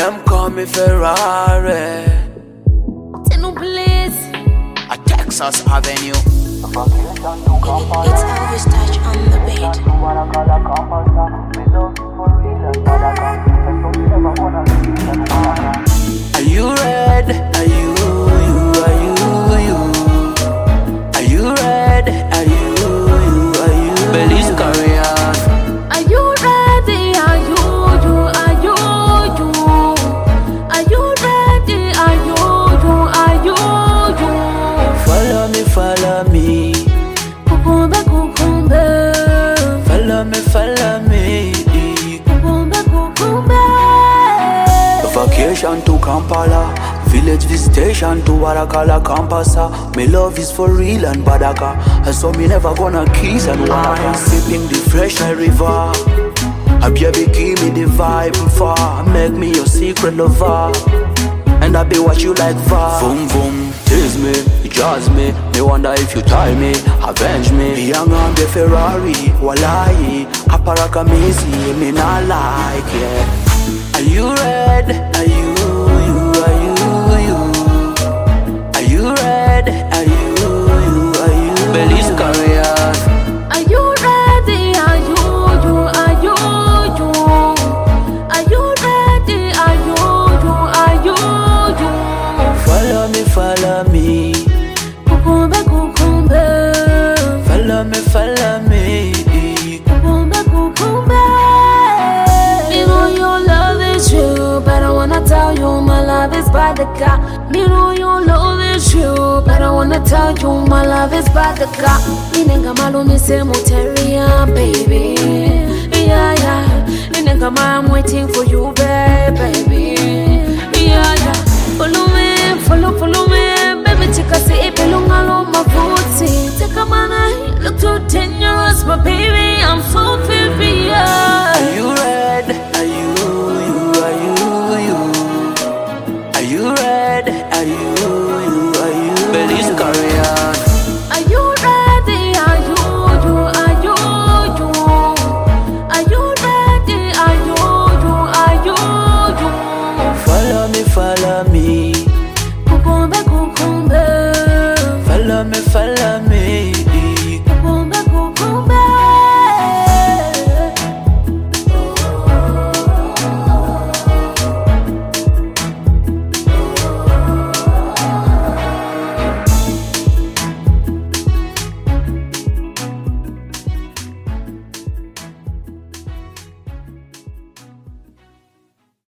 Them call me Ferrari. Please. A Texas Avenue. It's Elvis Touch on the beat. Are you red? Are you? Are you red? Are you? Belize Caribbean. Are you ready? Are you? Are you? Are you ready? Are you? Are you? Follow me, follow me. Kukumbe, kukumbe. Follow me, follow me. Kukumbe, kukumbe. Vacation to Kampala, village visitation to Warakala Kampasa. My love is for real and Badaka, and so me never gonna kiss and wine. Sipping the fresh air river. A baby give me the vibe far. Make me your secret lover, and I be what you like for. Boom boom, tease me, jazz me. Me wonder if you tie me, avenge me. The young on the Ferrari, Wallahi, Aparaka Missy, me not like yeah. Are you red? Are you? Are you? Are you red? Are you? Belize Caribbean. Are you ready? Are you? Are you? Are you ready? Are you? Are you? Follow me, follow me. Kukumbe, kukumbe. Follow me, follow me. Kukumbe, kukumbe. You know your love is true, but I wanna tell you my love is by the car. You know your love is true, but I wanna tell you my love is by the car. Inenga malumi se moteria, baby. Yeah, yeah. Inenga I'm waiting for you, baby. Yeah, yeah. Follow me, follow me, baby. Chika se ipelunga lo mafuti. Take a man, look too dangerous, but baby, I'm so